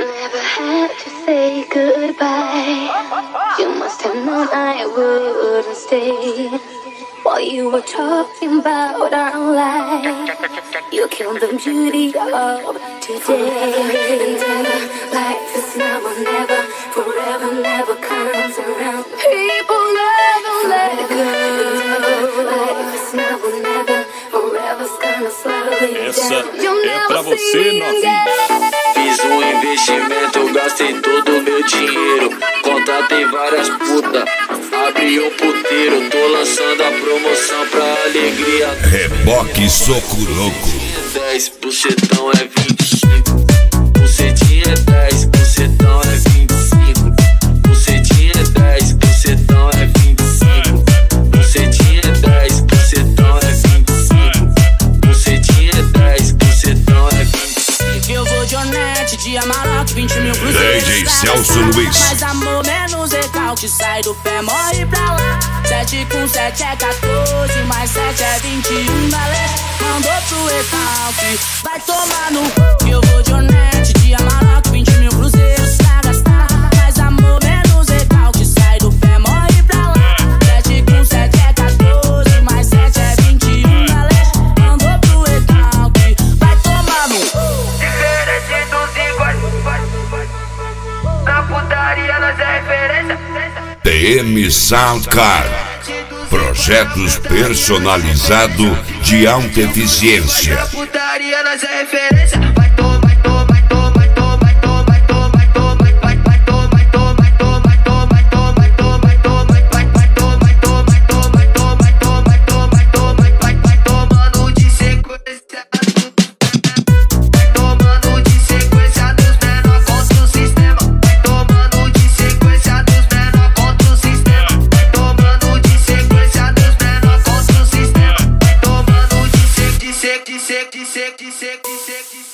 never had to say goodbye. You must have known I wouldn't stay. While you were talking about our life, you killed the beauty of today. Never, life is now or never, forever never comes around. People never let go. Life is now or never, forever's gonna slow you Essa down. You'll é pra never você, see me novinha. again. Fiz um investimento, gastei todo o meu dinheiro. Contratei várias putas, abri um puteiro. Tô lançando a promoção pra alegria. Reboque Soco Louco. 10, bucetão é 25. Bucetinha é 10, bucetão é 25. Bucetinha é 10, bucetão é 25. Bucetinha é 10, bucetão é 25. Bucetinha é 10, bucetão é 25. Eu vou de Onete, de Amarok, 20 mil cruzeiros. DJ Celso Luiz. Mais amor, menos recalque, sai do pé, morre pra lá. 7 com 7 é 14, mais 7 é 21, galera. Mandou pro recalque, vai tomar no cu. Eu vou de Onete, de Amarok, 20 mil cruzeiros pra gastar. Mais amor, menos recalque, sai do pé, morre pra lá. 7 com 7 é 14, mais 7 é 21, galera. Mandou pro recalque, vai tomar no cu. Diferente dos iguais, na putaria nós é referência. TM Soundcard. Projetos personalizados de alta eficiência. Na putaria nós é referência. Vai tomar, vai tomar, vai tomar, vai tomar, vai tomar, vai tomar, vai tomar, vai tomar, vai tomar, vai tomar, vai tomar, vai tomar, vai tomar, vai tomar, vai tomar, vai tomar, vai tomar, vai tomando de sequência. Vai tomando de sequência dos menor contra o sistema. Vai tomando de sequência dos menor contra o sistema. Vai tomando de sequência dos menor contra o sistema. Vai tomando de sec, de sec, de sec, de sec, de sec, de sec.